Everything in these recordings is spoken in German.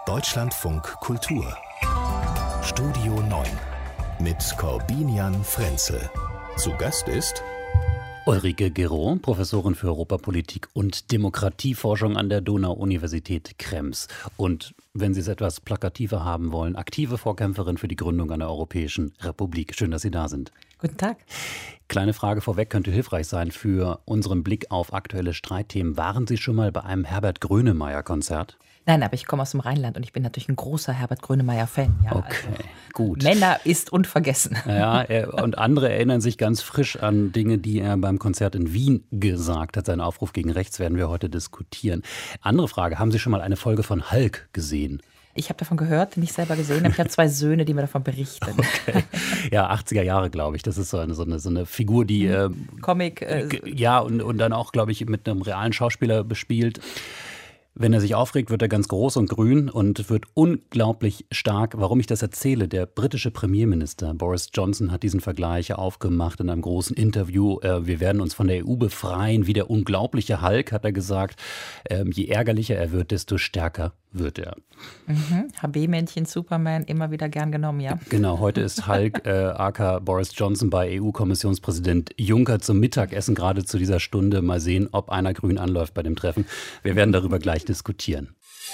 Deutschlandfunk Kultur Studio 9 mit Corbinian Frenzel. Zu Gast ist Ulrike Guérot, Professorin für Europapolitik und Demokratieforschung an der Donau-Universität Krems. Und wenn Sie es etwas plakativer haben wollen, aktive Vorkämpferin für die Gründung einer Europäischen Republik. Schön, dass Sie da sind. Guten Tag. Kleine Frage vorweg, könnte hilfreich sein für unseren Blick auf aktuelle Streitthemen. Waren Sie schon mal bei einem Herbert Grönemeyer-Konzert? Nein, aber ich komme aus dem Rheinland und ich bin natürlich ein großer Herbert Grönemeyer-Fan. Ja, okay, also, gut. Männer ist unvergessen. Ja, und andere erinnern sich ganz frisch an Dinge, die er beim Konzert in Wien gesagt hat. Seinen Aufruf gegen rechts werden wir heute diskutieren. Andere Frage, haben Sie schon mal eine Folge von Hulk gesehen? Ich habe davon gehört, nicht selber gesehen, aber ich habe 2 Söhne, die mir davon berichten. Okay. Ja, 80er Jahre, glaube ich. Das ist so eine Figur, die Comic. Ja, und dann auch, glaube ich, mit einem realen Schauspieler bespielt. Wenn er sich aufregt, wird er ganz groß und grün und wird unglaublich stark. Warum ich das erzähle, der britische Premierminister Boris Johnson hat diesen Vergleich aufgemacht in einem großen Interview. Wir werden uns von der EU befreien, wie der unglaubliche Hulk, hat er gesagt. Je ärgerlicher er wird, desto stärker wird er. HB-Männchen, Superman, immer wieder gern genommen, ja. Genau, heute ist Hulk, aka Boris Johnson, bei EU-Kommissionspräsident Juncker zum Mittagessen, gerade zu dieser Stunde. Mal sehen, ob einer grün anläuft bei dem Treffen. Wir werden darüber gleich diskutieren.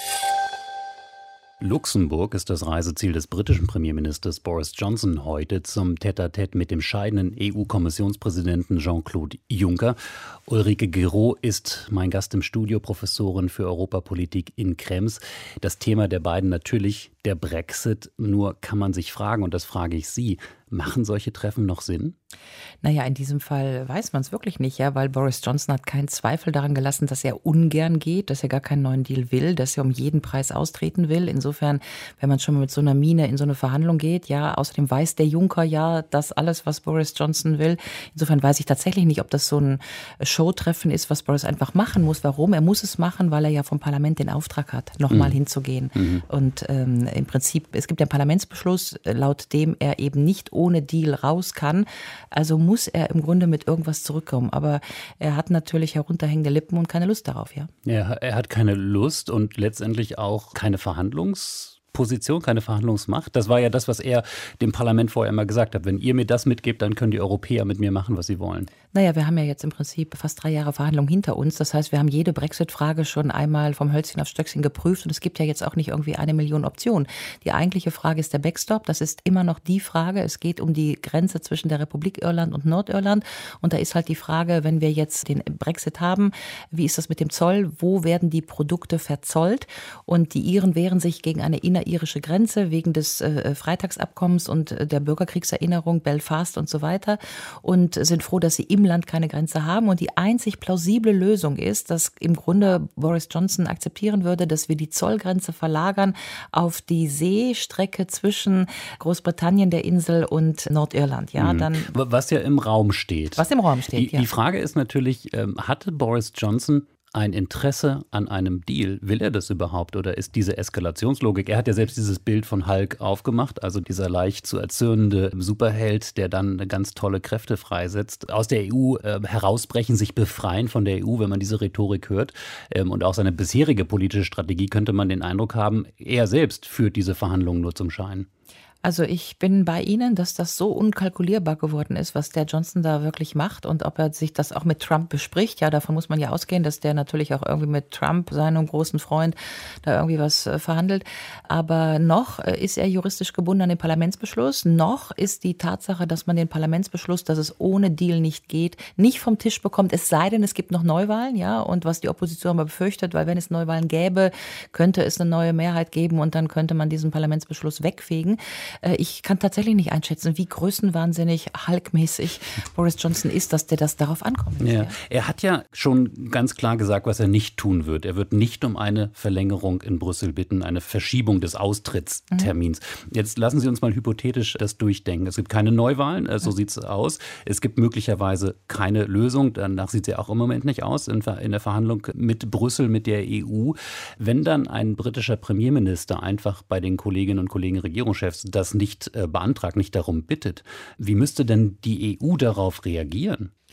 Luxemburg ist das Reiseziel des britischen Premierministers Boris Johnson heute zum Tête-à-Tête mit dem scheidenden EU-Kommissionspräsidenten Jean-Claude Juncker. Ulrike Guérot ist mein Gast im Studio, Professorin für Europapolitik in Krems. Das Thema der beiden natürlich der Brexit. Nur kann man sich fragen, und das frage ich Sie, machen solche Treffen noch Sinn? Naja, in diesem Fall weiß man es wirklich nicht, ja, weil Boris Johnson hat keinen Zweifel daran gelassen, dass er ungern geht, dass er gar keinen neuen Deal will, dass er um jeden Preis austreten will. Insofern, wenn man schon mal mit so einer Miene in so eine Verhandlung geht, ja, außerdem weiß der Juncker ja, das alles, was Boris Johnson will. Insofern weiß ich tatsächlich nicht, ob das so ein Showtreffen ist, was Boris einfach machen muss. Warum? Er muss es machen, weil er ja vom Parlament den Auftrag hat, nochmal hinzugehen. Und im Prinzip, es gibt ja einen Parlamentsbeschluss, laut dem er eben nicht ohne Deal raus kann. Also muss er im Grunde mit irgendwas zurückkommen. Aber er hat natürlich herunterhängende Lippen und keine Lust darauf, ja. Er hat keine Lust und letztendlich auch keine Verhandlungsposition, keine Verhandlungsmacht. Das war ja das, was er dem Parlament vorher immer gesagt hat. Wenn ihr mir das mitgebt, dann können die Europäer mit mir machen, was sie wollen. Naja, wir haben ja jetzt im Prinzip fast 3 Jahre Verhandlungen hinter uns. Das heißt, wir haben jede Brexit-Frage schon einmal vom Hölzchen auf Stöckchen geprüft und es gibt ja jetzt auch nicht irgendwie 1 Million Optionen. Die eigentliche Frage ist der Backstop. Das ist immer noch die Frage. Es geht um die Grenze zwischen der Republik Irland und Nordirland. Und da ist halt die Frage, wenn wir jetzt den Brexit haben, wie ist das mit dem Zoll? Wo werden die Produkte verzollt? Und die Iren wehren sich gegen eine innerirische Grenze wegen des Freitagsabkommens und der Bürgerkriegserinnerung, Belfast und so weiter und sind froh, dass sie im Land keine Grenze haben. Und die einzig plausible Lösung ist, dass im Grunde Boris Johnson akzeptieren würde, dass wir die Zollgrenze verlagern auf die Seestrecke zwischen Großbritannien, der Insel und Nordirland. Ja, dann was ja im Raum steht. Was im Raum steht, ja. Die Frage ist natürlich, hatte Boris Johnson ein Interesse an einem Deal? Will er das überhaupt oder ist diese Eskalationslogik, er hat ja selbst dieses Bild von Hulk aufgemacht, also dieser leicht zu erzürnende Superheld, der dann ganz tolle Kräfte freisetzt, aus der EU herausbrechen, sich befreien von der EU, wenn man diese Rhetorik hört und auch seine bisherige politische Strategie, könnte man den Eindruck haben, er selbst führt diese Verhandlungen nur zum Schein. Also ich bin bei Ihnen, dass das so unkalkulierbar geworden ist, was der Johnson da wirklich macht und ob er sich das auch mit Trump bespricht. Ja, davon muss man ja ausgehen, dass der natürlich auch irgendwie mit Trump, seinem großen Freund, da irgendwie was verhandelt. Aber noch ist er juristisch gebunden an den Parlamentsbeschluss. Noch ist die Tatsache, dass man den Parlamentsbeschluss, dass es ohne Deal nicht geht, nicht vom Tisch bekommt. Es sei denn, es gibt noch Neuwahlen, ja. Und was die Opposition aber befürchtet, weil wenn es Neuwahlen gäbe, könnte es eine neue Mehrheit geben und dann könnte man diesen Parlamentsbeschluss wegfegen. Ich kann tatsächlich nicht einschätzen, wie größenwahnsinnig Hulk-mäßig Boris Johnson ist, dass der das darauf ankommt. Ja. Er hat ja schon ganz klar gesagt, was er nicht tun wird. Er wird nicht um eine Verlängerung in Brüssel bitten, eine Verschiebung des Austrittstermins. Jetzt lassen Sie uns mal hypothetisch das durchdenken. Es gibt keine Neuwahlen, so sieht es aus. Es gibt möglicherweise keine Lösung. Danach sieht es ja auch im Moment nicht aus in der Verhandlung mit Brüssel, mit der EU. Wenn dann ein britischer Premierminister einfach bei den Kolleginnen und Kollegen Regierungschefs das nicht beantragt, nicht darum bittet, wie müsste denn die EU darauf reagieren?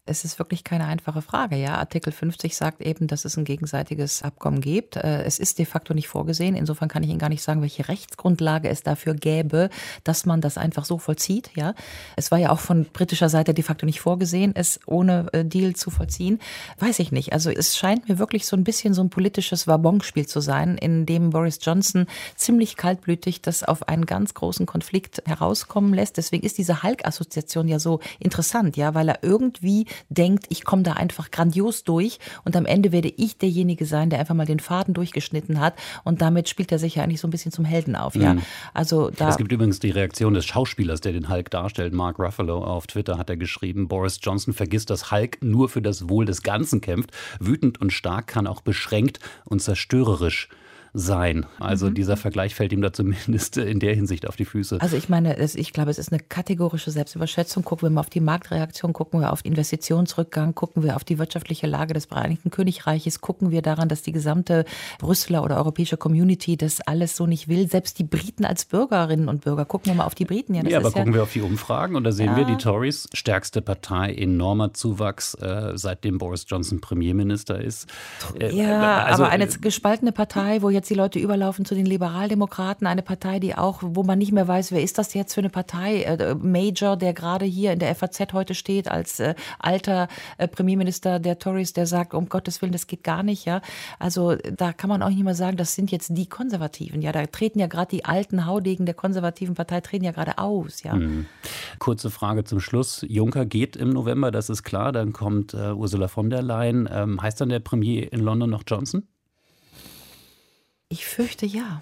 Es ist wirklich keine einfache Frage. Ja, Artikel 50 sagt eben, dass es ein gegenseitiges Abkommen gibt. Es ist de facto nicht vorgesehen. Insofern kann ich Ihnen gar nicht sagen, welche Rechtsgrundlage es dafür gäbe, dass man das einfach so vollzieht. Ja, es war ja auch von britischer Seite de facto nicht vorgesehen, es ohne Deal zu vollziehen. Weiß ich nicht. Also es scheint mir wirklich so ein bisschen so ein politisches Wabonspiel zu sein, in dem Boris Johnson ziemlich kaltblütig das auf einen ganz großen Konflikt herauskommen lässt. Deswegen ist diese Hulk-Assoziation ja so interessant, ja, weil er irgendwie denkt, ich komme da einfach grandios durch und am Ende werde ich derjenige sein, der einfach mal den Faden durchgeschnitten hat und damit spielt er sich ja eigentlich so ein bisschen zum Helden auf. Ja? Also es gibt übrigens die Reaktion des Schauspielers, der den Hulk darstellt, Mark Ruffalo. Auf Twitter hat er geschrieben, Boris Johnson vergisst, dass Hulk nur für das Wohl des Ganzen kämpft. Wütend und stark kann auch beschränkt und zerstörerisch sein. Also dieser Vergleich fällt ihm da zumindest in der Hinsicht auf die Füße. Also ich meine, ich glaube, es ist eine kategorische Selbstüberschätzung. Gucken wir mal auf die Marktreaktion, gucken wir auf Investitionsrückgang, gucken wir auf die wirtschaftliche Lage des Vereinigten Königreiches, gucken wir daran, dass die gesamte Brüsseler oder europäische Community das alles so nicht will. Selbst die Briten als Bürgerinnen und Bürger, gucken wir mal auf die Briten. Ja, aber gucken wir auf die Umfragen und da sehen wir die Tories, stärkste Partei, enormer Zuwachs, seitdem Boris Johnson Premierminister ist. Aber eine gespaltene Partei, wo jetzt die Leute überlaufen zu den Liberaldemokraten, eine Partei, die auch, wo man nicht mehr weiß, wer ist das jetzt für eine Partei? Major, der gerade hier in der FAZ heute steht, als alter Premierminister der Tories, der sagt, um Gottes Willen, das geht gar nicht. Ja, also da kann man auch nicht mehr sagen, das sind jetzt die Konservativen. Ja, da treten ja gerade die alten Haudegen der konservativen Partei treten ja gerade aus. Ja. Kurze Frage zum Schluss. Juncker geht im November, das ist klar. Dann kommt Ursula von der Leyen. Heißt dann der Premier in London noch Johnson? Ich fürchte ja.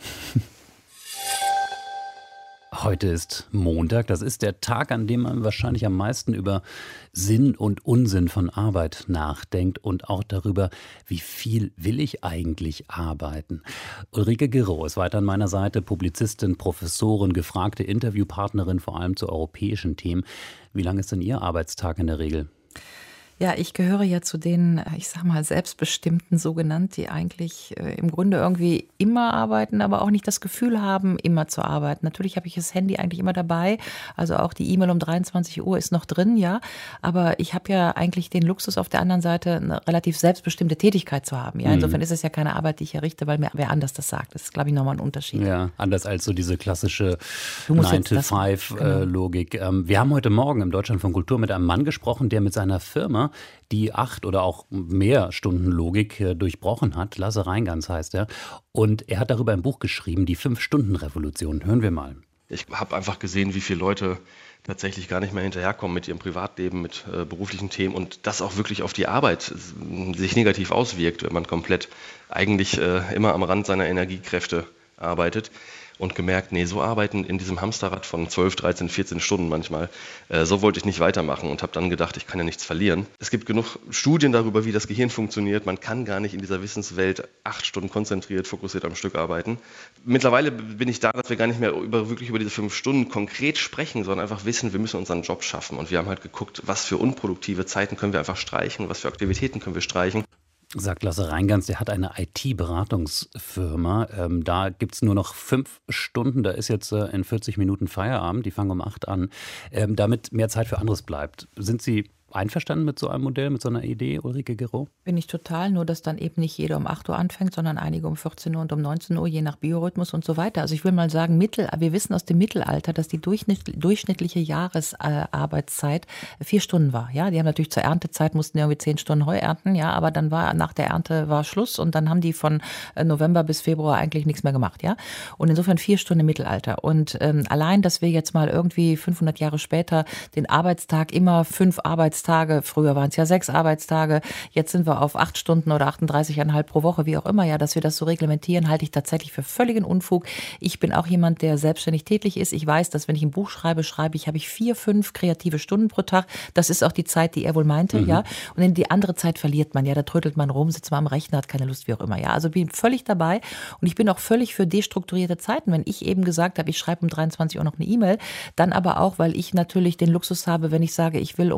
Heute ist Montag. Das ist der Tag, an dem man wahrscheinlich am meisten über Sinn und Unsinn von Arbeit nachdenkt und auch darüber, wie viel will ich eigentlich arbeiten. Ulrike Gero ist weiter an meiner Seite, Publizistin, Professorin, gefragte Interviewpartnerin, vor allem zu europäischen Themen. Wie lang ist denn Ihr Arbeitstag in der Regel? Ja, ich gehöre ja zu den, ich sag mal, selbstbestimmten so genannt, die eigentlich im Grunde irgendwie immer arbeiten, aber auch nicht das Gefühl haben, immer zu arbeiten. Natürlich habe ich das Handy eigentlich immer dabei, also auch die E-Mail um 23 Uhr ist noch drin, ja. Aber ich habe ja eigentlich den Luxus auf der anderen Seite, eine relativ selbstbestimmte Tätigkeit zu haben. Ja, insofern ist es ja keine Arbeit, die ich errichte, weil mir wer anders das sagt. Das ist, glaube ich, nochmal ein Unterschied. Ja, anders als so diese klassische 9-to-5-Logik. Wir haben heute Morgen im Deutschlandfunk Kultur mit einem Mann gesprochen, der mit seiner Firma die 8 oder auch mehr Stunden Logik durchbrochen hat. Lasse Reingans heißt er. Und er hat darüber ein Buch geschrieben, die 5-Stunden-Revolution. Hören wir mal. Ich habe einfach gesehen, wie viele Leute tatsächlich gar nicht mehr hinterherkommen mit ihrem Privatleben, mit beruflichen Themen und das auch wirklich auf die Arbeit sich negativ auswirkt, wenn man komplett eigentlich immer am Rand seiner Energiekräfte arbeitet. Und gemerkt, nee, so arbeiten in diesem Hamsterrad von 12, 13, 14 Stunden manchmal, so wollte ich nicht weitermachen und habe dann gedacht, ich kann ja nichts verlieren. Es gibt genug Studien darüber, wie das Gehirn funktioniert. Man kann gar nicht in dieser Wissenswelt 8 Stunden konzentriert, fokussiert am Stück arbeiten. Mittlerweile bin ich da, dass wir gar nicht mehr wirklich über diese 5 Stunden konkret sprechen, sondern einfach wissen, wir müssen unseren Job schaffen. Und wir haben halt geguckt, was für unproduktive Zeiten können wir einfach streichen, was für Aktivitäten können wir streichen. Sagt Lasse Reingans, der hat eine IT-Beratungsfirma. Da gibt es nur noch 5 Stunden, da ist jetzt in 40 Minuten Feierabend, die fangen um 8 an, damit mehr Zeit für anderes bleibt. Sind Sie einverstanden mit so einem Modell, mit so einer Idee, Ulrike Gero? Bin ich total, nur dass dann eben nicht jeder um 8 Uhr anfängt, sondern einige um 14 Uhr und um 19 Uhr, je nach Biorhythmus und so weiter. Also ich will mal sagen, wir wissen aus dem Mittelalter, dass die durchschnittliche Jahresarbeitszeit 4 Stunden war. Ja, die haben natürlich zur Erntezeit, mussten irgendwie 10 Stunden Heu ernten, ja, aber dann war nach der Ernte war Schluss und dann haben die von November bis Februar eigentlich nichts mehr gemacht, ja. Und insofern 4 Stunden im Mittelalter. Und allein, dass wir jetzt mal irgendwie 500 Jahre später den Arbeitstag immer 5 Arbeitstage, früher waren es ja 6 Arbeitstage, jetzt sind wir auf 8 Stunden oder 38,5 pro Woche, wie auch immer, ja, dass wir das so reglementieren, halte ich tatsächlich für völligen Unfug. Ich bin auch jemand, der selbstständig tätig ist. Ich weiß, dass wenn ich ein Buch schreibe, habe ich 4, 5 kreative Stunden pro Tag. Das ist auch die Zeit, die er wohl meinte, ja. Und in die andere Zeit verliert man, ja, da trödelt man rum, sitzt man am Rechner, hat keine Lust, wie auch immer, ja. Also bin völlig dabei und ich bin auch völlig für destrukturierte Zeiten. Wenn ich eben gesagt habe, ich schreibe um 23 Uhr noch eine E-Mail, dann aber auch, weil ich natürlich den Luxus habe, wenn ich sage, ich will um 14:30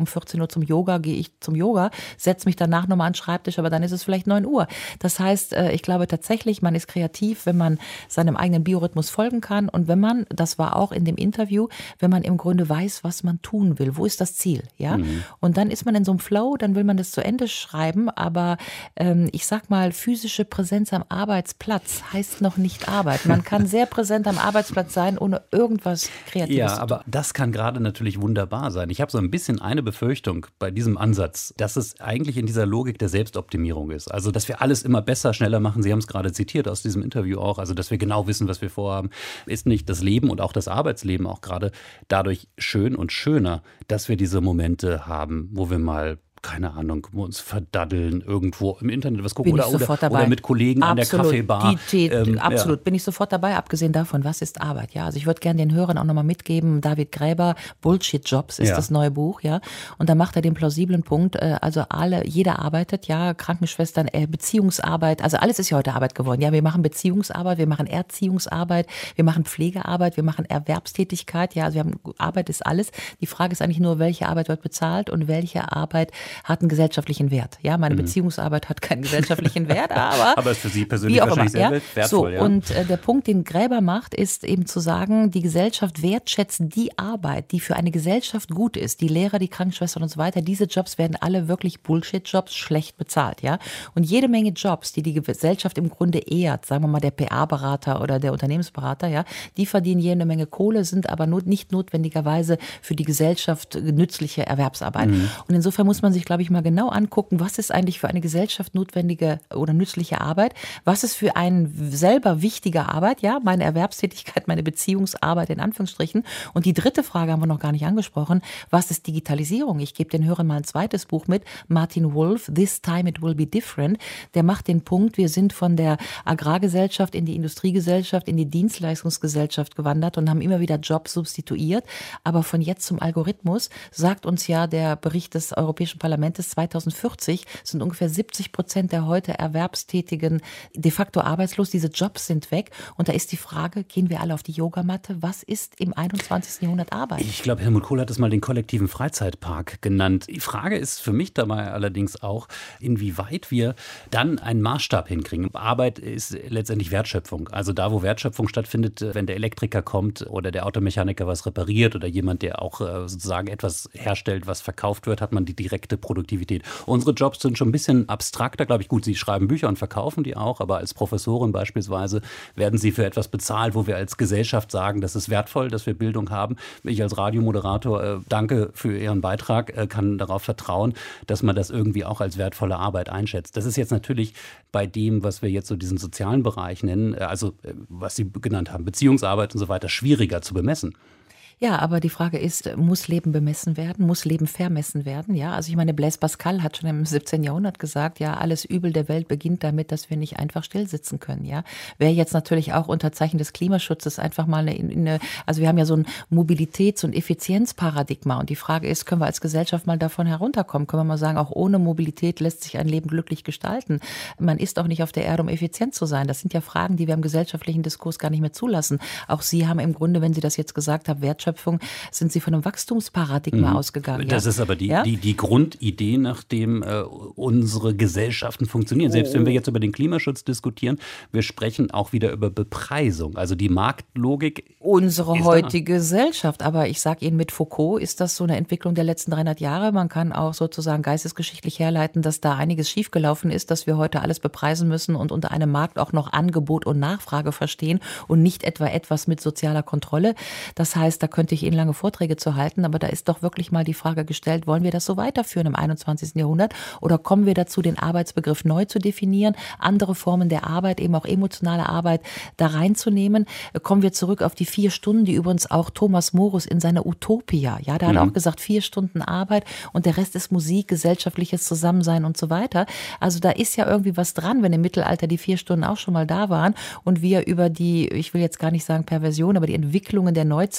zum Yoga, gehe ich zum Yoga, setze mich danach nochmal an den Schreibtisch, aber dann ist es vielleicht 9 Uhr. Das heißt, ich glaube tatsächlich, man ist kreativ, wenn man seinem eigenen Biorhythmus folgen kann und wenn man, das war auch in dem Interview, wenn man im Grunde weiß, was man tun will, wo ist das Ziel, ja? Und dann ist man in so einem Flow, dann will man das zu Ende schreiben, aber ich sag mal, physische Präsenz am Arbeitsplatz heißt noch nicht Arbeit. Man kann sehr präsent am Arbeitsplatz sein, ohne irgendwas Kreatives zu tun. Aber das kann gerade natürlich wunderbar sein. Ich habe so ein bisschen eine Befürchtung bei diesem Ansatz, dass es eigentlich in dieser Logik der Selbstoptimierung ist. Also, dass wir alles immer besser, schneller machen. Sie haben es gerade zitiert aus diesem Interview auch. Also, dass wir genau wissen, was wir vorhaben. Ist nicht das Leben und auch das Arbeitsleben auch gerade dadurch schön und schöner, dass wir diese Momente haben, wo wir mal, keine Ahnung, uns verdaddeln, irgendwo im Internet was gucken oder mit Kollegen an der Kaffeebar. Absolut, bin ich sofort dabei, abgesehen davon, was ist Arbeit? Ja, also ich würde gerne den Hörern auch nochmal mitgeben, David Graeber, Bullshit-Jobs ist das neue Buch, ja, und da macht er den plausiblen Punkt, also jeder arbeitet, ja, Krankenschwestern, Beziehungsarbeit, also alles ist ja heute Arbeit geworden, ja, wir machen Beziehungsarbeit, wir machen Erziehungsarbeit, wir machen Pflegearbeit, wir machen Erwerbstätigkeit, ja, also Arbeit ist alles, die Frage ist eigentlich nur, welche Arbeit wird bezahlt und welche Arbeit hat einen gesellschaftlichen Wert. Ja, meine Beziehungsarbeit hat keinen gesellschaftlichen Wert, aber ist für Sie persönlich wahrscheinlich sehr wertvoll. So, ja. Und der Punkt, den Graeber macht, ist eben zu sagen, die Gesellschaft wertschätzt die Arbeit, die für eine Gesellschaft gut ist. Die Lehrer, die Krankenschwestern und so weiter, diese Jobs werden alle wirklich Bullshit-Jobs, schlecht bezahlt. Ja? Und jede Menge Jobs, die die Gesellschaft im Grunde ehrt, sagen wir mal der PA-Berater oder der Unternehmensberater, ja, die verdienen jede Menge Kohle, sind aber nicht notwendigerweise für die Gesellschaft nützliche Erwerbsarbeit. Und insofern muss man sich, glaube ich, mal genau angucken, was ist eigentlich für eine Gesellschaft notwendige oder nützliche Arbeit, was ist für einen selber wichtige Arbeit, ja, meine Erwerbstätigkeit, meine Beziehungsarbeit in Anführungsstrichen. Und die dritte Frage haben wir noch gar nicht angesprochen, was ist Digitalisierung? Ich gebe den Hörern mal ein zweites Buch mit, Martin Wolf, This Time It Will Be Different, der macht den Punkt, wir sind von der Agrargesellschaft in die Industriegesellschaft, in die Dienstleistungsgesellschaft gewandert und haben immer wieder Jobs substituiert, aber von jetzt zum Algorithmus sagt uns ja der Bericht des Europäischen Parlaments 2040 sind ungefähr 70% der heute Erwerbstätigen de facto arbeitslos. Diese Jobs sind weg. Und da ist die Frage, gehen wir alle auf die Yogamatte? Was ist im 21. Jahrhundert Arbeit? Ich glaube, Helmut Kohl hat es mal den kollektiven Freizeitpark genannt. Die Frage ist für mich dabei allerdings auch, inwieweit wir dann einen Maßstab hinkriegen. Arbeit ist letztendlich Wertschöpfung. Also da, wo Wertschöpfung stattfindet, wenn der Elektriker kommt oder der Automechaniker was repariert oder jemand, der auch sozusagen etwas herstellt, was verkauft wird, hat man die direkte Produktivität. Unsere Jobs sind schon ein bisschen abstrakter, glaube ich. Gut, Sie schreiben Bücher und verkaufen die auch, aber als Professorin beispielsweise werden Sie für etwas bezahlt, wo wir als Gesellschaft sagen, das ist wertvoll, dass wir Bildung haben. Ich als Radiomoderator danke für Ihren Beitrag, kann darauf vertrauen, dass man das irgendwie auch als wertvolle Arbeit einschätzt. Das ist jetzt natürlich bei dem, was wir jetzt so diesen sozialen Bereich nennen, also was Sie genannt haben, Beziehungsarbeit und so weiter, schwieriger zu bemessen. Ja, aber die Frage ist, muss Leben bemessen werden? Muss Leben vermessen werden? Ja, also ich meine, Blaise Pascal hat schon im 17. Jahrhundert gesagt, ja, alles Übel der Welt beginnt damit, dass wir nicht einfach stillsitzen können, ja. Wäre jetzt natürlich auch unter Zeichen des Klimaschutzes einfach mal also wir haben ja so ein Mobilitäts- und Effizienzparadigma und die Frage ist, können wir als Gesellschaft mal davon herunterkommen? Können wir mal sagen, auch ohne Mobilität lässt sich ein Leben glücklich gestalten? Man ist auch nicht auf der Erde, um effizient zu sein. Das sind ja Fragen, die wir im gesellschaftlichen Diskurs gar nicht mehr zulassen. Auch Sie haben im Grunde, wenn Sie das jetzt gesagt haben, Wertschöpfung, sind Sie von einem Wachstumsparadigma ausgegangen. Das ist aber die Grundidee, nach dem unsere Gesellschaften funktionieren. Selbst wenn wir jetzt über den Klimaschutz diskutieren, wir sprechen auch wieder über Bepreisung. Also die Marktlogik. Unsere heutige Gesellschaft. Aber ich sage Ihnen, mit Foucault ist das so eine Entwicklung der letzten 300 Jahre. Man kann auch sozusagen geistesgeschichtlich herleiten, dass da einiges schiefgelaufen ist, dass wir heute alles bepreisen müssen und unter einem Markt auch noch Angebot und Nachfrage verstehen und nicht etwa etwas mit sozialer Kontrolle. Das heißt, da könnte ich Ihnen lange Vorträge zu halten, aber da ist doch wirklich mal die Frage gestellt, wollen wir das so weiterführen im 21. Jahrhundert oder kommen wir dazu, den Arbeitsbegriff neu zu definieren, andere Formen der Arbeit, eben auch emotionale Arbeit da reinzunehmen? Kommen wir zurück auf die 4 Stunden, die übrigens auch Thomas Morus in seiner Utopia, ja, da hat er auch gesagt, 4 Stunden Arbeit und der Rest ist Musik, gesellschaftliches Zusammensein und so weiter. Also da ist ja irgendwie was dran, wenn im Mittelalter die 4 Stunden auch schon mal da waren und wir über die, ich will jetzt gar nicht sagen Perversion, aber die Entwicklungen der Neuzeit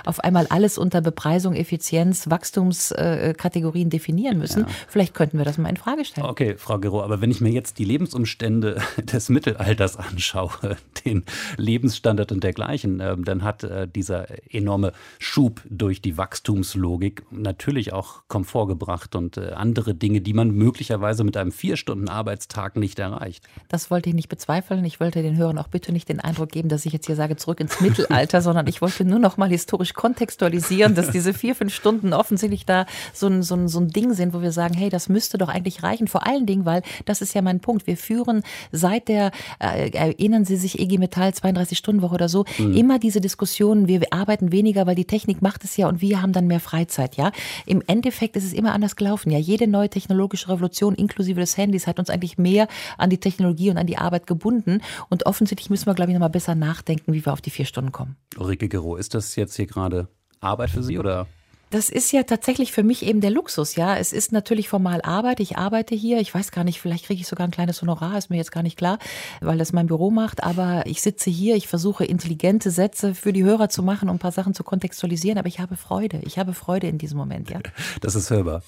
auf einmal alles unter Bepreisung, Effizienz, Wachstumskategorien definieren müssen. Ja. Vielleicht könnten wir das mal in Frage stellen. Okay, Frau Gero, aber wenn ich mir jetzt die Lebensumstände des Mittelalters anschaue, den Lebensstandard und dergleichen, dann hat dieser enorme Schub durch die Wachstumslogik natürlich auch Komfort gebracht und andere Dinge, die man möglicherweise mit einem 4-Stunden-Arbeitstag nicht erreicht. Das wollte ich nicht bezweifeln. Ich wollte den Hörern auch bitte nicht den Eindruck geben, dass ich jetzt hier sage, zurück ins Mittelalter, sondern ich wollte nur noch mal historisch kontextualisieren, dass diese 4-5 Stunden offensichtlich da so ein Ding sind, wo wir sagen, hey, das müsste doch eigentlich reichen. Vor allen Dingen, weil, das ist ja mein Punkt, wir führen seit der, erinnern Sie sich, IG Metall, 32-Stunden-Woche oder so, immer diese Diskussionen, wir arbeiten weniger, weil die Technik macht es ja und wir haben dann mehr Freizeit, ja. Im Endeffekt ist es immer anders gelaufen, ja. Jede neue technologische Revolution, inklusive des Handys, hat uns eigentlich mehr an die Technologie und an die Arbeit gebunden und offensichtlich müssen wir, glaube ich, noch mal besser nachdenken, wie wir auf die 4 Stunden kommen. Ulrike Gero, ist das jetzt hier gerade Arbeit für Sie oder? Das ist ja tatsächlich für mich eben der Luxus, ja. Es ist natürlich formal Arbeit. Ich arbeite hier. Ich weiß gar nicht, vielleicht kriege ich sogar ein kleines Honorar, ist mir jetzt gar nicht klar, weil das mein Büro macht. Aber ich sitze hier, ich versuche intelligente Sätze für die Hörer zu machen, um ein paar Sachen zu kontextualisieren. Aber ich habe Freude. Ich habe Freude in diesem Moment, ja. Das ist hörbar.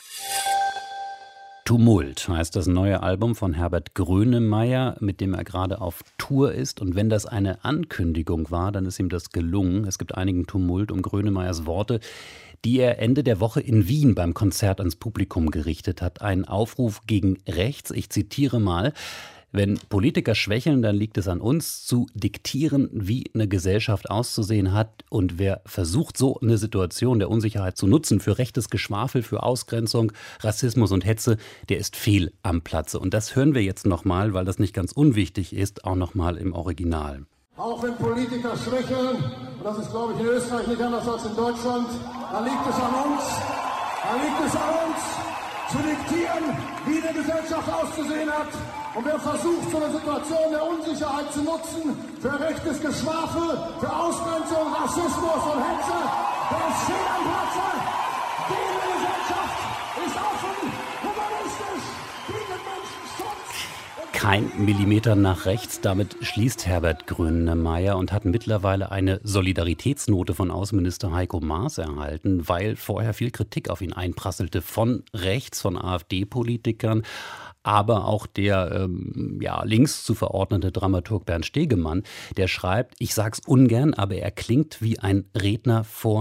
Tumult heißt das neue Album von Herbert Grönemeyer, mit dem er gerade auf Tour ist. Und wenn das eine Ankündigung war, dann ist ihm das gelungen. Es gibt einigen Tumult um Grönemeyers Worte, die er Ende der Woche in Wien beim Konzert ans Publikum gerichtet hat. Ein Aufruf gegen rechts, ich zitiere mal: Wenn Politiker schwächeln, dann liegt es an uns, zu diktieren, wie eine Gesellschaft auszusehen hat. Und wer versucht, so eine Situation der Unsicherheit zu nutzen für rechtes Geschwafel, für Ausgrenzung, Rassismus und Hetze, der ist fehl am Platze. Und das hören wir jetzt nochmal, weil das nicht ganz unwichtig ist, auch nochmal im Original. Auch wenn Politiker schwächeln, und das ist, glaube ich, in Österreich nicht anders als in Deutschland, dann liegt es an uns, zu diktieren, wie die Gesellschaft auszusehen hat. Und wer versucht, so eine Situation der Unsicherheit zu nutzen, für rechtes Geschwafel, für Ausgrenzung, Rassismus und Hetze, der ist fehl am Platze. Diese Gesellschaft ist offen, humanistisch, bietet Menschen Schutz. Kein Millimeter nach rechts, damit schließt Herbert Grönemeyer und hat mittlerweile eine Solidaritätsnote von Außenminister Heiko Maas erhalten, weil vorher viel Kritik auf ihn einprasselte von rechts, von AfD-Politikern. Aber auch der links zu verordnete Dramaturg Bernd Stegemann, der schreibt, ich sag's ungern, aber er klingt wie ein Redner vor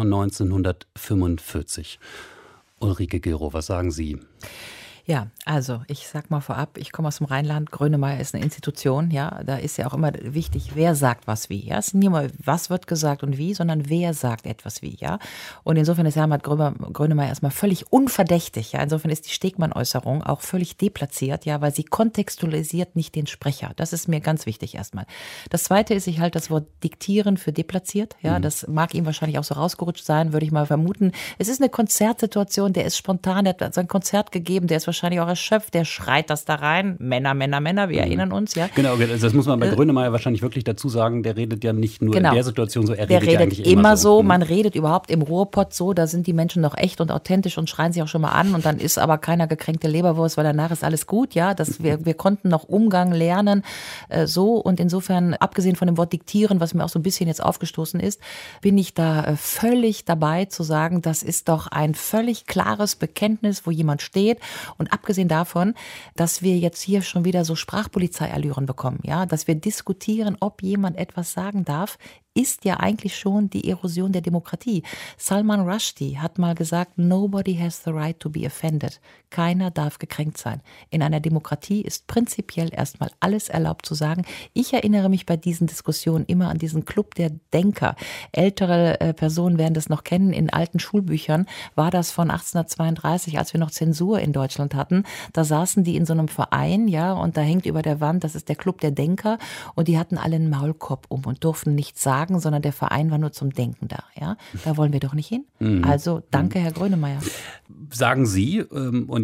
1945. Ulrike Gero, was sagen Sie? Ja, also ich sag mal vorab, ich komme aus dem Rheinland, Grönemeyer ist eine Institution, ja, da ist ja auch immer wichtig, wer sagt was wie, ja, es ist nicht immer, was wird gesagt und wie, sondern wer sagt etwas wie, ja, und insofern ist Herbert Grönemeyer erstmal völlig unverdächtig, ja, insofern ist die Stegmann-Äußerung auch völlig deplatziert, ja, weil sie kontextualisiert nicht den Sprecher, das ist mir ganz wichtig erstmal. Das Zweite ist, ich halte das Wort diktieren für deplatziert, ja, das mag ihm wahrscheinlich auch so rausgerutscht sein, würde ich mal vermuten. Es ist eine Konzertsituation, der ist spontan, der hat sein Konzert gegeben, der ist wahrscheinlich auch erschöpft, der schreit das da rein. Männer, wir erinnern uns, ja. Genau, das muss man bei Grönemeyer wahrscheinlich wirklich dazu sagen, der redet ja nicht nur in der Situation so, er redet ja eigentlich immer so. Man redet überhaupt im Ruhrpott so, da sind die Menschen noch echt und authentisch und schreien sich auch schon mal an und dann ist aber keiner gekränkte Leberwurst, weil danach ist alles gut, ja. Wir konnten noch Umgang lernen, so, und insofern, abgesehen von dem Wort diktieren, was mir auch so ein bisschen jetzt aufgestoßen ist, bin ich da völlig dabei zu sagen, das ist doch ein völlig klares Bekenntnis, wo jemand steht. Und abgesehen davon, dass wir jetzt hier schon wieder so Sprachpolizeiallüren bekommen, ja, dass wir diskutieren, ob jemand etwas sagen darf, ist ja eigentlich schon die Erosion der Demokratie. Salman Rushdie hat mal gesagt, nobody has the right to be offended. Keiner darf gekränkt sein. In einer Demokratie ist prinzipiell erstmal alles erlaubt zu sagen. Ich erinnere mich bei diesen Diskussionen immer an diesen Club der Denker. Ältere Personen werden das noch kennen. In alten Schulbüchern war das von 1832, als wir noch Zensur in Deutschland hatten. Da saßen die in so einem Verein, ja, und da hängt über der Wand, das ist der Club der Denker, und die hatten alle einen Maulkorb um und durften nichts sagen, sondern der Verein war nur zum Denken da. Ja? Da wollen wir doch nicht hin. Also danke, Herr Grönemeyer. Sagen Sie, und jetzt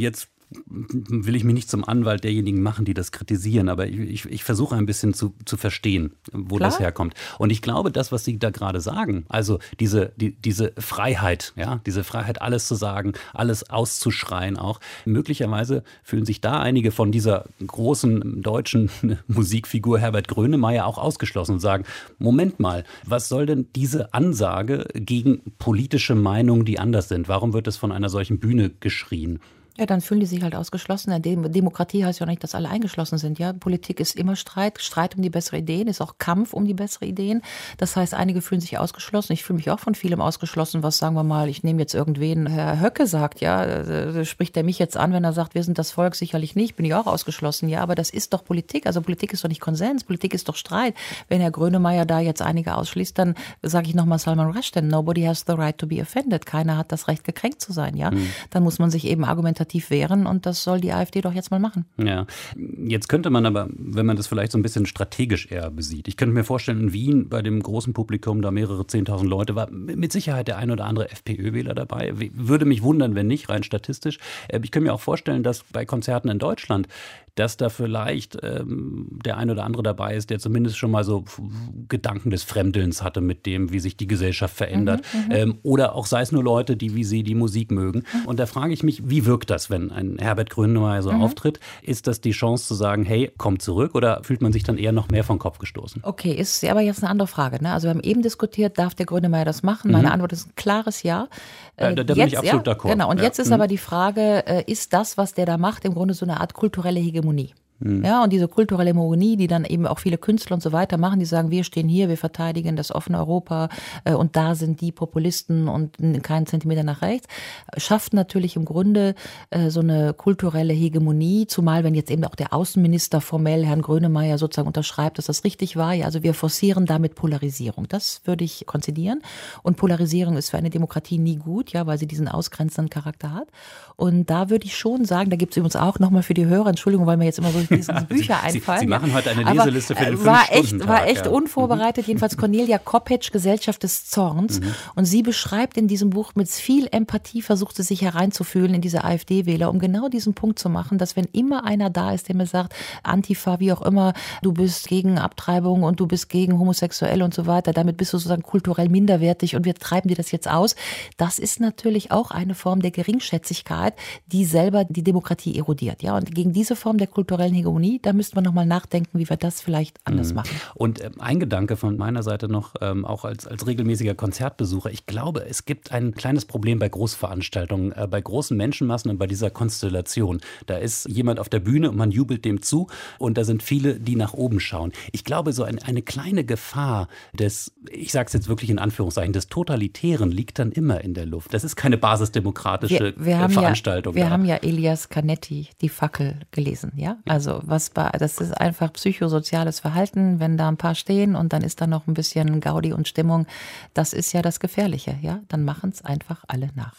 will ich mich nicht zum Anwalt derjenigen machen, die das kritisieren, aber ich versuche ein bisschen zu verstehen, wo das herkommt. Und ich glaube, das, was Sie da gerade sagen, also diese Freiheit, ja, diese Freiheit, alles zu sagen, alles auszuschreien auch, möglicherweise fühlen sich da einige von dieser großen deutschen Musikfigur Herbert Grönemeyer auch ausgeschlossen und sagen, Moment mal, was soll denn diese Ansage gegen politische Meinungen, die anders sind? Warum wird es von einer solchen Bühne geschrien? Ja, dann fühlen die sich halt ausgeschlossen. Demokratie heißt ja auch nicht, dass alle eingeschlossen sind. Ja, Politik ist immer Streit um die besseren Ideen, ist auch Kampf um die besseren Ideen. Das heißt, einige fühlen sich ausgeschlossen. Ich fühle mich auch von vielem ausgeschlossen, was, sagen wir mal, ich nehme jetzt irgendwen, Herr Höcke sagt, ja, spricht er mich jetzt an, wenn er sagt, wir sind das Volk, sicherlich nicht, bin ich auch ausgeschlossen. Ja, aber das ist doch Politik. Also Politik ist doch nicht Konsens, Politik ist doch Streit. Wenn Herr Grönemeyer da jetzt einige ausschließt, dann sage ich nochmal Salman Rushdie, nobody has the right to be offended. Keiner hat das Recht, gekränkt zu sein. Ja, dann muss man sich eben argumentativ wehren und das soll die AfD doch jetzt mal machen. Ja, jetzt könnte man aber, wenn man das vielleicht so ein bisschen strategisch eher besieht, ich könnte mir vorstellen, in Wien bei dem großen Publikum, da mehrere 10.000 Leute, war mit Sicherheit der ein oder andere FPÖ-Wähler dabei. Würde mich wundern, wenn nicht, rein statistisch. Ich könnte mir auch vorstellen, dass bei Konzerten in Deutschland, dass da vielleicht der ein oder andere dabei ist, der zumindest schon mal so Gedanken des Fremdelns hatte mit dem, wie sich die Gesellschaft verändert. Oder auch sei es nur Leute, die wie Sie die Musik mögen. Und da frage ich mich, wie wirkt das, wenn ein Herbert Grönemeyer so auftritt? Ist das die Chance zu sagen, hey, komm zurück? Oder fühlt man sich dann eher noch mehr vom Kopf gestoßen? Okay, ist aber jetzt eine andere Frage. Ne? Also wir haben eben diskutiert, darf der Grönemeyer das machen? Meine Antwort ist ein klares Ja. Da bin ich absolut d'accord. Genau, und jetzt ist aber die Frage, ist das, was der da macht, im Grunde so eine Art kulturelle Hegemonie? Ja, und diese kulturelle Hegemonie, die dann eben auch viele Künstler und so weiter machen, die sagen, wir stehen hier, wir verteidigen das offene Europa und da sind die Populisten und keinen Zentimeter nach rechts, schafft natürlich im Grunde so eine kulturelle Hegemonie, zumal wenn jetzt eben auch der Außenminister formell Herrn Grönemeyer sozusagen unterschreibt, dass das richtig war. Ja, also wir forcieren damit Polarisierung. Das würde ich konzidieren. Und Polarisierung ist für eine Demokratie nie gut, ja, weil sie diesen ausgrenzenden Charakter hat. Und da würde ich schon sagen, da gibt es übrigens auch nochmal für die Hörer, Entschuldigung, weil mir jetzt immer so diese Bücher einfallen. Sie machen heute eine Leseliste für den 5-Stunden-Tag. War echt unvorbereitet. Jedenfalls Cornelia Koppetsch, Gesellschaft des Zorns. Und sie beschreibt in diesem Buch mit viel Empathie, versucht sie sich hereinzufühlen in diese AfD-Wähler, um genau diesen Punkt zu machen, dass wenn immer einer da ist, der mir sagt, Antifa, wie auch immer, du bist gegen Abtreibung und du bist gegen Homosexuelle und so weiter, damit bist du sozusagen kulturell minderwertig und wir treiben dir das jetzt aus. Das ist natürlich auch eine Form der Geringschätzigkeit, die selber die Demokratie erodiert. Ja, und gegen diese Form der kulturellen Hegemonie, da müsste man nochmal nachdenken, wie wir das vielleicht anders machen. Und ein Gedanke von meiner Seite noch, auch als regelmäßiger Konzertbesucher, ich glaube, es gibt ein kleines Problem bei Großveranstaltungen, bei großen Menschenmassen und bei dieser Konstellation. Da ist jemand auf der Bühne und man jubelt dem zu und da sind viele, die nach oben schauen. Ich glaube, so eine kleine Gefahr des, ich sage es jetzt wirklich in Anführungszeichen, des Totalitären liegt dann immer in der Luft. Das ist keine basisdemokratische Veranstaltung. Wir haben ja Elias Canetti, Die Fackel, gelesen. Ja? Also das ist einfach psychosoziales Verhalten, wenn da ein paar stehen und dann ist da noch ein bisschen Gaudi und Stimmung. Das ist ja das Gefährliche. Ja? Dann machen es einfach alle nach.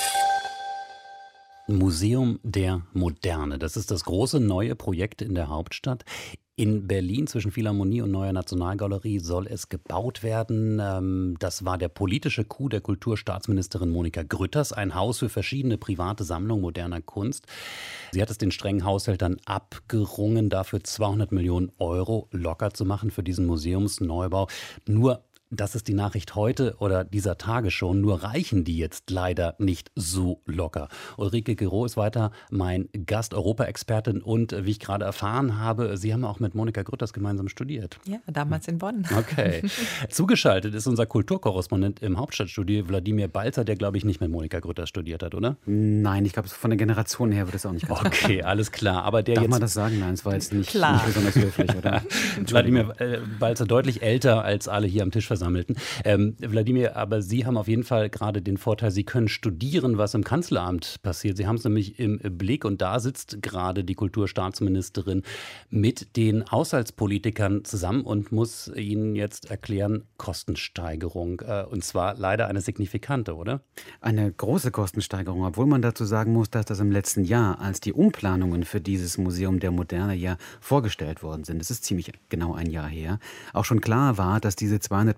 Museum der Moderne. Das ist das große neue Projekt in der Hauptstadt. In Berlin zwischen Philharmonie und Neuer Nationalgalerie soll es gebaut werden. Das war der politische Coup der Kulturstaatsministerin Monika Grütters. Ein Haus für verschiedene private Sammlungen moderner Kunst. Sie hat es den strengen Haushältern abgerungen, dafür 200 Millionen Euro locker zu machen für diesen Museumsneubau. Nur das ist die Nachricht heute oder dieser Tage schon, nur reichen die jetzt leider nicht so locker. Ulrike Giraud ist weiter mein Gast, Europa-Expertin und wie ich gerade erfahren habe, Sie haben auch mit Monika Grütters gemeinsam studiert. Ja, damals in Bonn. Okay. Zugeschaltet ist unser Kulturkorrespondent im Hauptstadtstudio, Wladimir Balzer, der glaube ich nicht mit Monika Grütters studiert hat, oder? Nein, ich glaube von der Generation her wird es auch nicht ganz okay, alles klar. Aber der Darf jetzt man das sagen? Nein, es war jetzt nicht besonders höflich, oder? Wladimir Balzer deutlich älter als alle hier am Tisch versammelten. Wladimir, aber Sie haben auf jeden Fall gerade den Vorteil, Sie können studieren, was im Kanzleramt passiert. Sie haben es nämlich im Blick und da sitzt gerade die Kulturstaatsministerin mit den Haushaltspolitikern zusammen und muss ihnen jetzt erklären, Kostensteigerung. Und zwar leider eine signifikante, oder? Eine große Kostensteigerung, obwohl man dazu sagen muss, dass das im letzten Jahr, als die Umplanungen für dieses Museum der Moderne ja vorgestellt worden sind, das ist ziemlich genau ein Jahr her, auch schon klar war, dass diese 200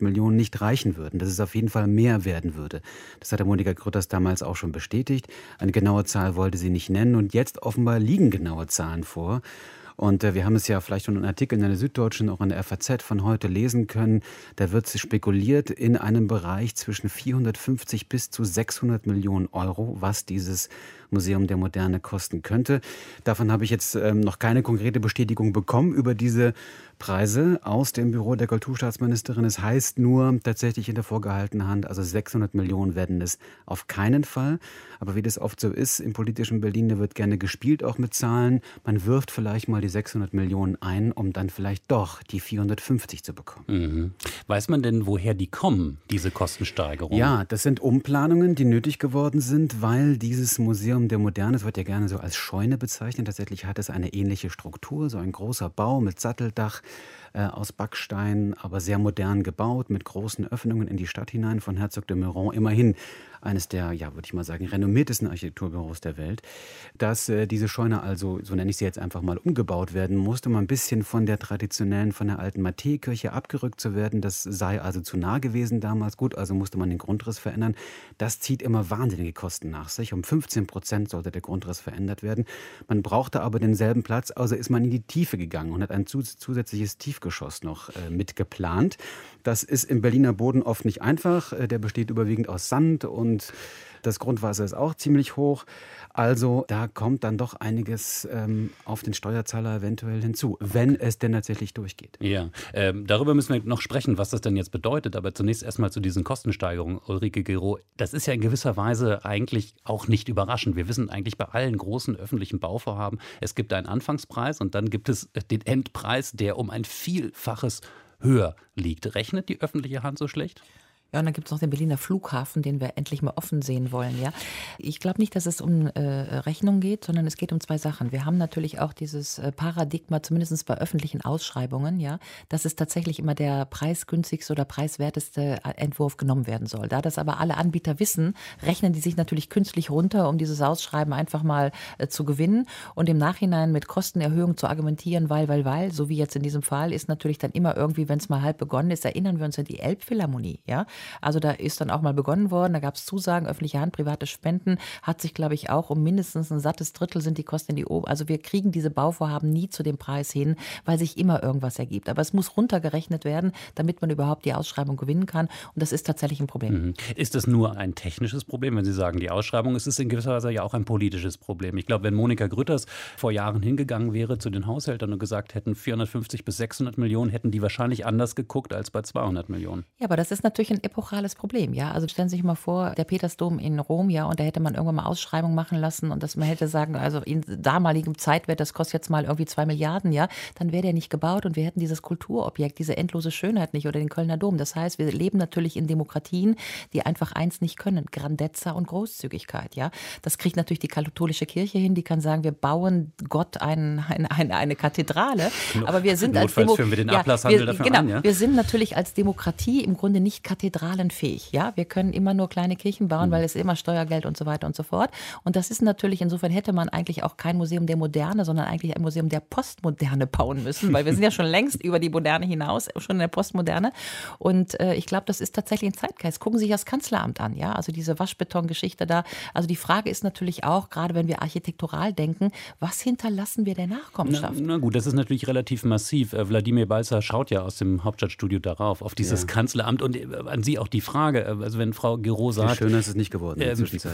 Millionen nicht reichen würden, dass es auf jeden Fall mehr werden würde. Das hat der Monika Grütters damals auch schon bestätigt. Eine genaue Zahl wollte sie nicht nennen und jetzt offenbar liegen genaue Zahlen vor. Und wir haben es ja vielleicht schon in Artikeln in der Süddeutschen, auch in der FAZ von heute lesen können. Da wird spekuliert in einem Bereich zwischen 450 bis zu 600 Millionen Euro, was dieses Museum der Moderne kosten könnte. Davon habe ich jetzt noch keine konkrete Bestätigung bekommen über diese Preise aus dem Büro der Kulturstaatsministerin. Es heißt nur tatsächlich in der vorgehaltenen Hand, also 600 Millionen werden es auf keinen Fall. Aber wie das oft so ist im politischen Berlin, da wird gerne gespielt auch mit Zahlen. Man wirft vielleicht mal die 600 Millionen ein, um dann vielleicht doch die 450 zu bekommen. Mhm. Weiß man denn, woher die kommen, diese Kostensteigerungen? Ja, das sind Umplanungen, die nötig geworden sind, weil dieses Museum der Moderne, es wird ja gerne so als Scheune bezeichnet, tatsächlich hat es eine ähnliche Struktur, so ein großer Bau mit Satteldach aus Backstein, aber sehr modern gebaut, mit großen Öffnungen in die Stadt hinein von Herzog de Meuron, immerhin eines der, ja, würde ich mal sagen, renommiertesten Architekturbüros der Welt, dass diese Scheune also, so nenne ich sie jetzt einfach mal, umgebaut werden musste, um ein bisschen von der traditionellen, von der alten Matthäkirche abgerückt zu werden. Das sei also zu nah gewesen damals. Gut, also musste man den Grundriss verändern. Das zieht immer wahnsinnige Kosten nach sich. Um 15% sollte der Grundriss verändert werden. Man brauchte aber denselben Platz, also ist man in die Tiefe gegangen und hat ein zusätzliches Tiefgeschoss noch mitgeplant. Das ist im Berliner Boden oft nicht einfach. Der besteht überwiegend aus Sand und das Grundwasser ist auch ziemlich hoch. Also da kommt dann doch einiges auf den Steuerzahler eventuell hinzu, wenn es denn tatsächlich durchgeht. Ja, darüber müssen wir noch sprechen, was das denn jetzt bedeutet. Aber zunächst erstmal zu diesen Kostensteigerungen, Ulrike Guiraud. Das ist ja in gewisser Weise eigentlich auch nicht überraschend. Wir wissen eigentlich bei allen großen öffentlichen Bauvorhaben, es gibt einen Anfangspreis und dann gibt es den Endpreis, der um ein Vielfaches höher liegt. Rechnet die öffentliche Hand so schlecht? Ja, und dann gibt es noch den Berliner Flughafen, den wir endlich mal offen sehen wollen. Ja, ich glaube nicht, dass es um Rechnung geht, sondern es geht um zwei Sachen. Wir haben natürlich auch dieses Paradigma, zumindest bei öffentlichen Ausschreibungen, ja, dass es tatsächlich immer der preisgünstigste oder preiswerteste Entwurf genommen werden soll. Da das aber alle Anbieter wissen, rechnen die sich natürlich künstlich runter, um dieses Ausschreiben einfach mal zu gewinnen und im Nachhinein mit Kostenerhöhung zu argumentieren, weil, so wie jetzt in diesem Fall, ist natürlich dann immer irgendwie, wenn es mal halb begonnen ist, erinnern wir uns an die Elbphilharmonie, ja. Also da ist dann auch mal begonnen worden, da gab es Zusagen, öffentliche Hand, private Spenden, hat sich, glaube ich, auch um mindestens ein sattes Drittel sind die Kosten in die Ober. Also wir kriegen diese Bauvorhaben nie zu dem Preis hin, weil sich immer irgendwas ergibt. Aber es muss runtergerechnet werden, damit man überhaupt die Ausschreibung gewinnen kann. Und das ist tatsächlich ein Problem. Mhm. Ist das nur ein technisches Problem, wenn Sie sagen, die Ausschreibung? Ist es in gewisser Weise ja auch ein politisches Problem? Ich glaube, wenn Monika Grütters vor Jahren hingegangen wäre zu den Haushältern und gesagt hätten, 450 bis 600 Millionen, hätten die wahrscheinlich anders geguckt als bei 200 Millionen. Ja, aber das ist natürlich ein epochales Problem, ja. Also stellen Sie sich mal vor, der Petersdom in Rom, ja, und da hätte man irgendwann mal Ausschreibung machen lassen und dass man hätte sagen, also in damaligem Zeitwert, das kostet jetzt mal irgendwie 2 Milliarden, ja, dann wäre der nicht gebaut und wir hätten dieses Kulturobjekt, diese endlose Schönheit nicht oder den Kölner Dom. Das heißt, wir leben natürlich in Demokratien, die einfach eins nicht können, Grandezza und Großzügigkeit, ja. Das kriegt natürlich die katholische Kirche hin, die kann sagen, wir bauen Gott eine Kathedrale, aber wir sind als führen wir den Ablasshandel dafür an, ja? Wir sind natürlich als Demokratie im Grunde nicht kathedralenfähig. Ja, wir können immer nur kleine Kirchen bauen, weil es immer Steuergeld und so weiter und so fort. Und das ist natürlich, insofern hätte man eigentlich auch kein Museum der Moderne, sondern eigentlich ein Museum der Postmoderne bauen müssen, weil wir sind ja schon längst über die Moderne hinaus, schon in der Postmoderne. Und ich glaube, das ist tatsächlich ein Zeitgeist. Gucken Sie sich das Kanzleramt an, ja, also diese Waschbetongeschichte da. Also die Frage ist natürlich auch, gerade wenn wir architektural denken, was hinterlassen wir der Nachkommenschaft? Na gut, das ist natürlich relativ massiv. Wladimir Balzer schaut ja aus dem Hauptstadtstudio darauf, auf dieses Kanzleramt und an Sie auch die Frage, also wenn Frau Guiraud sagt... Schöner ist es nicht geworden in der Zwischenzeit.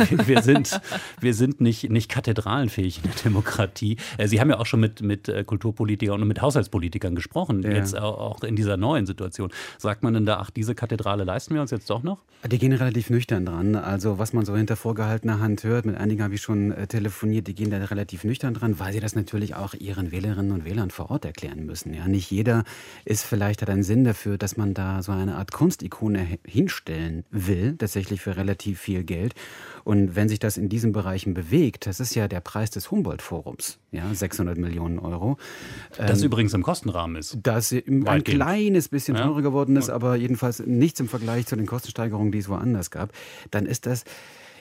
wir sind nicht kathedralenfähig in der Demokratie. Sie haben ja auch schon mit Kulturpolitikern und mit Haushaltspolitikern gesprochen, jetzt auch in dieser neuen Situation. Sagt man denn da, ach, diese Kathedrale leisten wir uns jetzt doch noch? Die gehen relativ nüchtern dran. Also was man so hinter vorgehaltener Hand hört, mit einigen habe ich schon telefoniert, die gehen da relativ nüchtern dran, weil sie das natürlich auch ihren Wählerinnen und Wählern vor Ort erklären müssen. Ja, nicht jeder hat einen Sinn dafür, dass man da so eine Art Kunstikone hinstellen will, tatsächlich für relativ viel Geld. Und wenn sich das in diesen Bereichen bewegt, das ist ja der Preis des Humboldt-Forums, ja, 600 Millionen Euro. Das übrigens im Kostenrahmen ist. Das ein kleines bisschen teurer geworden ist, aber jedenfalls nichts im Vergleich zu den Kostensteigerungen, die es woanders gab. Dann ist das...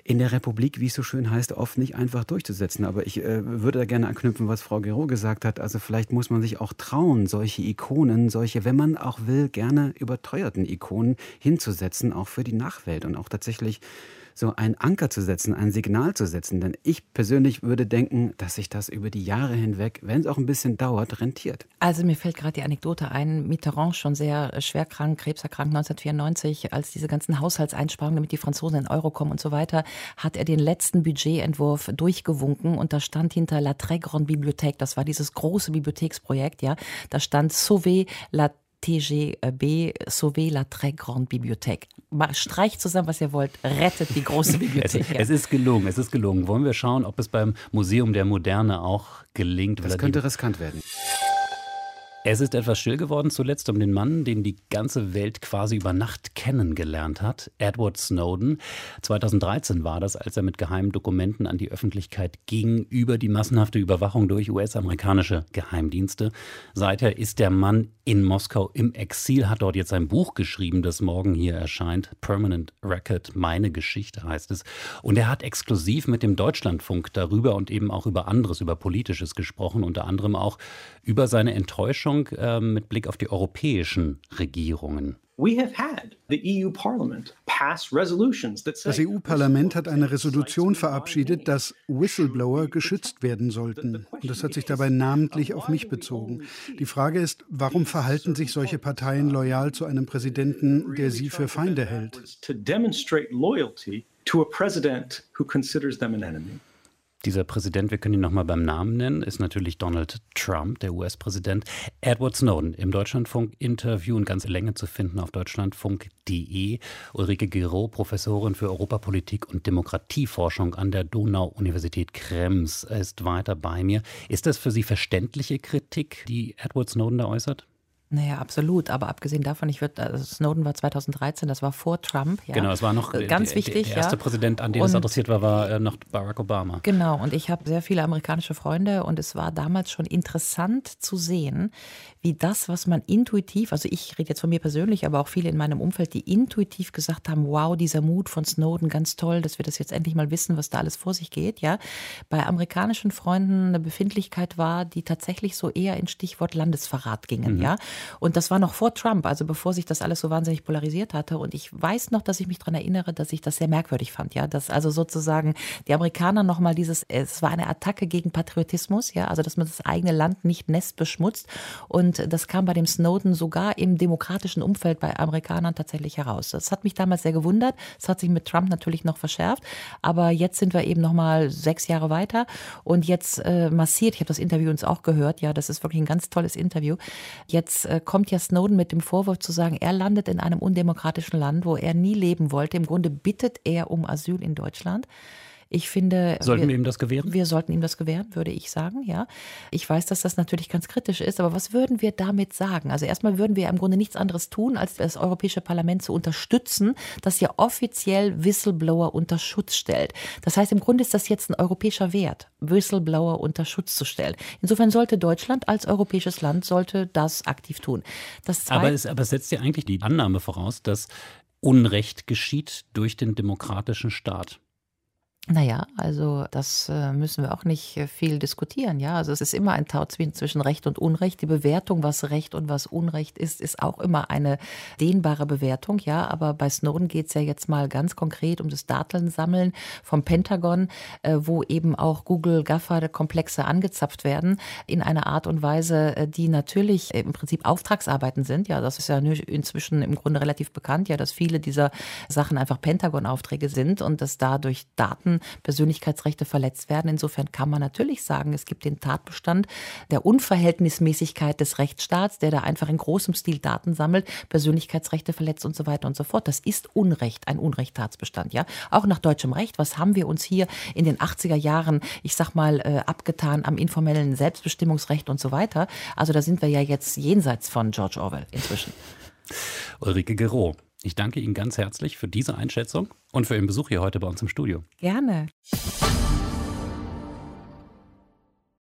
in der Republik, wie es so schön heißt, oft nicht einfach durchzusetzen. Aber ich würde da gerne anknüpfen, was Frau Guéraud gesagt hat. Also vielleicht muss man sich auch trauen, solche Ikonen, solche, wenn man auch will, gerne überteuerten Ikonen hinzusetzen, auch für die Nachwelt und auch tatsächlich so einen Anker zu setzen, ein Signal zu setzen. Denn ich persönlich würde denken, dass sich das über die Jahre hinweg, wenn es auch ein bisschen dauert, rentiert. Also mir fällt gerade die Anekdote ein, Mitterrand schon sehr schwer krank, krebserkrankt 1994, als diese ganzen Haushaltseinsparungen, damit die Franzosen in den Euro kommen und so weiter, hat er den letzten Budgetentwurf durchgewunken und da stand hinter La Très Grande Bibliothèque, das war dieses große Bibliotheksprojekt, ja, da stand Sauver la TGB, Sauver la Très Grande Bibliothèque. Streicht zusammen, was ihr wollt, rettet die große Bibliothek. Es ist gelungen. Wollen wir schauen, ob es beim Museum der Moderne auch gelingt? Das könnte riskant werden. Es ist etwas still geworden zuletzt um den Mann, den die ganze Welt quasi über Nacht kennengelernt hat, Edward Snowden. 2013 war das, als er mit geheimen Dokumenten an die Öffentlichkeit ging über die massenhafte Überwachung durch US-amerikanische Geheimdienste. Seither ist der Mann in Moskau im Exil, hat dort jetzt ein Buch geschrieben, das morgen hier erscheint. Permanent Record, meine Geschichte heißt es. Und er hat exklusiv mit dem Deutschlandfunk darüber und eben auch über anderes, über Politisches gesprochen, unter anderem auch über seine Enttäuschung mit Blick auf die europäischen Regierungen. Das EU-Parlament hat eine Resolution verabschiedet, dass Whistleblower geschützt werden sollten. Und das hat sich dabei namentlich auf mich bezogen. Die Frage ist, warum verhalten sich solche Parteien loyal zu einem Präsidenten, der sie für Feinde hält? Dieser Präsident, wir können ihn nochmal beim Namen nennen, ist natürlich Donald Trump, der US-Präsident. Edward Snowden im Deutschlandfunk-Interview in ganzer Länge zu finden auf deutschlandfunk.de. Ulrike Guéraud, Professorin für Europapolitik und Demokratieforschung an der Donau-Universität Krems, ist weiter bei mir. Ist das für Sie verständliche Kritik, die Edward Snowden da äußert? Naja, absolut. Aber abgesehen davon, Snowden war 2013, das war vor Trump. Ja. Genau, es war noch ganz wichtig. Der erste Präsident, an den es adressiert war noch Barack Obama. Genau, und ich habe sehr viele amerikanische Freunde und es war damals schon interessant zu sehen, wie das, was man intuitiv, also ich rede jetzt von mir persönlich, aber auch viele in meinem Umfeld, die intuitiv gesagt haben, wow, dieser Mut von Snowden, ganz toll, dass wir das jetzt endlich mal wissen, was da alles vor sich geht. Ja, bei amerikanischen Freunden eine Befindlichkeit war, die tatsächlich so eher ins Stichwort Landesverrat gingen. Ja. Und das war noch vor Trump, also bevor sich das alles so wahnsinnig polarisiert hatte. Und ich weiß noch, dass ich mich daran erinnere, dass ich das sehr merkwürdig fand. Ja, dass also sozusagen die Amerikaner nochmal es war eine Attacke gegen Patriotismus, ja, also dass man das eigene Land nicht nestbeschmutzt. Und das kam bei dem Snowden sogar im demokratischen Umfeld bei Amerikanern tatsächlich heraus. Das hat mich damals sehr gewundert. Das hat sich mit Trump natürlich noch verschärft. Aber jetzt sind wir eben nochmal 6 Jahre weiter. Und jetzt massiert, ich habe das Interview uns auch gehört, ja, das ist wirklich ein ganz tolles Interview. Jetzt kommt ja Snowden mit dem Vorwurf zu sagen, er landet in einem undemokratischen Land, wo er nie leben wollte. Im Grunde bittet er um Asyl in Deutschland. Ich finde, sollten wir ihm das gewähren? Wir sollten ihm das gewähren, würde ich sagen, ja. Ich weiß, dass das natürlich ganz kritisch ist, aber was würden wir damit sagen? Also erstmal würden wir im Grunde nichts anderes tun, als das Europäische Parlament zu unterstützen, das ja offiziell Whistleblower unter Schutz stellt. Das heißt, im Grunde ist das jetzt ein europäischer Wert, Whistleblower unter Schutz zu stellen. Insofern sollte Deutschland als europäisches Land das aktiv tun. Aber es setzt ja eigentlich die Annahme voraus, dass Unrecht geschieht durch den demokratischen Staat. Naja, also das müssen wir auch nicht viel diskutieren. Ja, also es ist immer ein Tau zwischen Recht und Unrecht. Die Bewertung, was Recht und was Unrecht ist auch immer eine dehnbare Bewertung. Ja, aber bei Snowden geht es ja jetzt mal ganz konkret um das Datensammeln vom Pentagon, wo eben auch Google-Gaffer-Komplexe angezapft werden in einer Art und Weise, die natürlich im Prinzip Auftragsarbeiten sind. Ja, das ist ja inzwischen im Grunde relativ bekannt, ja, dass viele dieser Sachen einfach Pentagon-Aufträge sind und dass dadurch Persönlichkeitsrechte verletzt werden. Insofern kann man natürlich sagen, es gibt den Tatbestand der Unverhältnismäßigkeit des Rechtsstaats, der da einfach in großem Stil Daten sammelt, Persönlichkeitsrechte verletzt und so weiter und so fort. Das ist Unrecht, ein Unrechtstatsbestand. Ja? Auch nach deutschem Recht. Was haben wir uns hier in den 80er Jahren, ich sag mal, abgetan am informellen Selbstbestimmungsrecht und so weiter? Also da sind wir ja jetzt jenseits von George Orwell inzwischen. Ulrike Guéraud, ich danke Ihnen ganz herzlich für diese Einschätzung und für Ihren Besuch hier heute bei uns im Studio. Gerne.